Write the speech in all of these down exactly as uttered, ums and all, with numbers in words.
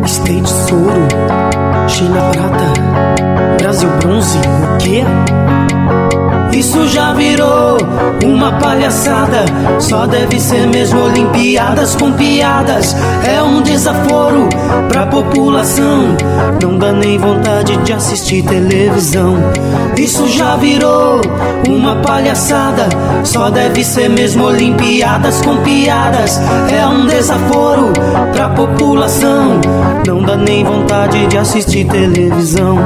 State ouro, China prata, Brasil bronze, o quê? Isso já virou uma palhaçada. Só deve ser mesmo Olimpíadas com piadas. É um desaforo pra população. Não dá nem vontade de assistir televisão. Isso já virou uma palhaçada. Só deve ser mesmo Olimpíadas com piadas. É um desaforo pra população. Não dá nem vontade de assistir televisão.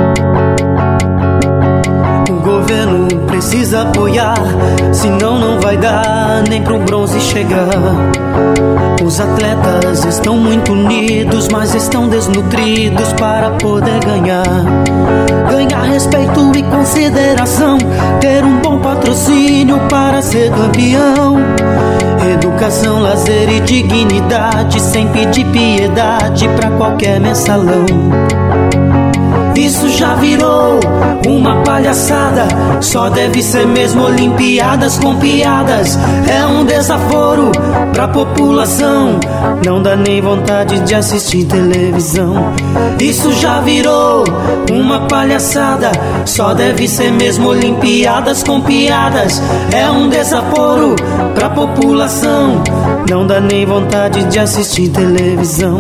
O governo precisa apoiar, senão não vai dar nem pro bronze chegar. Os atletas estão muito unidos, mas estão desnutridos para poder ganhar. Ganhar respeito e consideração, ter um bom patrocínio para ser campeão. Educação, lazer e dignidade, sem pedir piedade pra qualquer mensalão. Isso já virou uma palhaçada. Só deve ser mesmo Olimpíadas com piadas. É um desaforo pra população. Não dá nem vontade de assistir televisão. Isso já virou uma palhaçada. Só deve ser mesmo Olimpíadas com piadas. É um desaforo pra população. Não dá nem vontade de assistir televisão.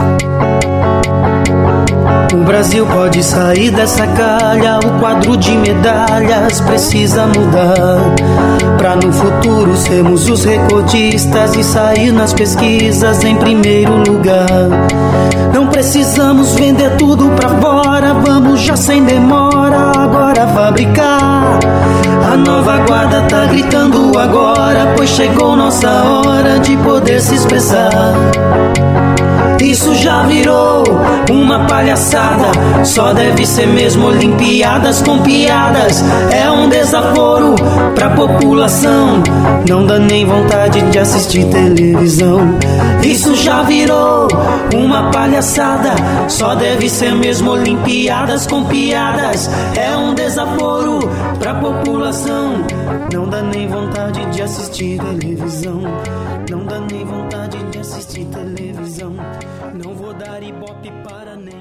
O Brasil pode sair dessa calha, o quadro de medalhas precisa mudar, pra no futuro sermos os recordistas e sair nas pesquisas em primeiro lugar. Não precisamos vender tudo pra fora, vamos já sem demora agora fabricar. A nova guarda tá gritando agora, pois chegou nossa hora de poder se expressar. Isso já virou uma palhaçada. Só deve ser mesmo Olimpíadas com piadas. É um desaforo pra população. Não dá nem vontade de assistir televisão. Isso já virou uma palhaçada. Só deve ser mesmo Olimpíadas com piadas. É um desaforo pra população. Não dá nem vontade de assistir televisão. Não dá nem vontade de assistir televisão. Não vou dar ibope para nem